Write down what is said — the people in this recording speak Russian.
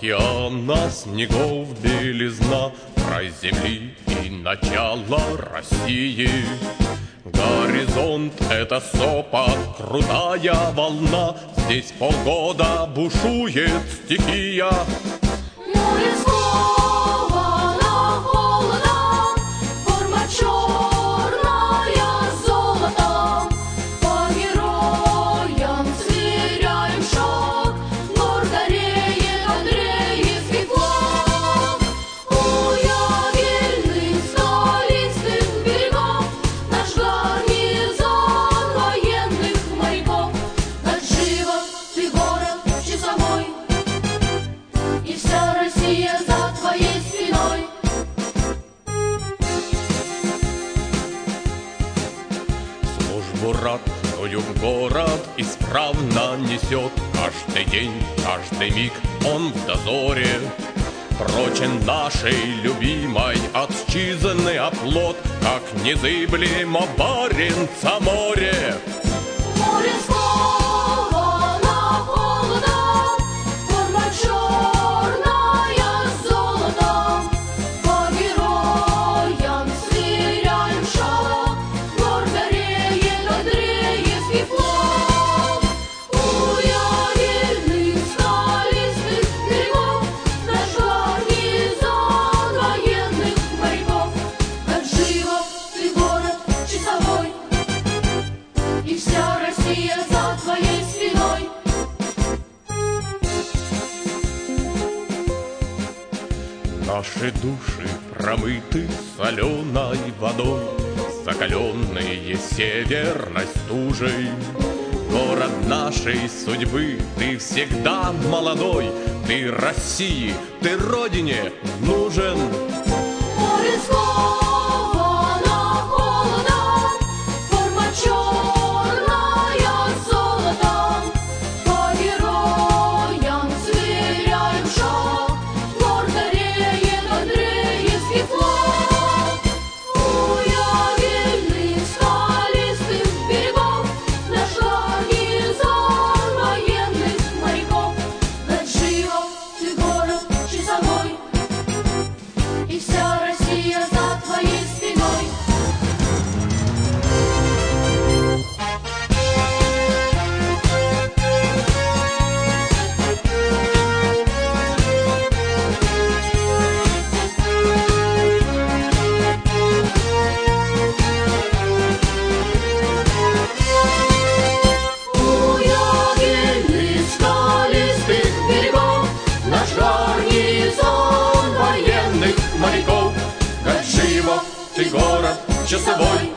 океана снегов белизна, край земли и начало России. Горизонт — это Сопот, крутая волна, здесь полгода бушует стихия. Море сковано холодом, форма черная золотом. По героям сверяем шаг, гордо реет Андреевский флаг. У ягельных скалистых берегов наш гарнизон военных моряков. Гаджиево, ты город часовой, и вся Россия за твоей спиной. Службу ратную в город исправно несет. Каждый день, каждый миг он в дозоре. Прочен нашей любимой отчизны оплот, как незыблемо Баренца море. Море сковано холодом, форма черная золотом. По героям сверяем шаг, гордо реет Андреевский флаг. У ягельных скалистых берегов наш гарнизон военных моряков. Гаджиево, ты город часовой, и вся Россия за твоей спиной. Наши души промыты соленой водой, закаленные северной стужей. Город нашей судьбы, ты всегда молодой, ты России, ты Родине нужен. Море сковано холодом, форма черная золотом. По героям сверяем шаг, гордо реет Андреевский флаг. У ягельных скалистых берегов наш гарнизон военных моряков. Гаджиево, ты город часовой, и вся Россия за твоей спиной. У ягельных скалистых берегов наш гарнизон военных моряков. Гаджиево, ты город часовой,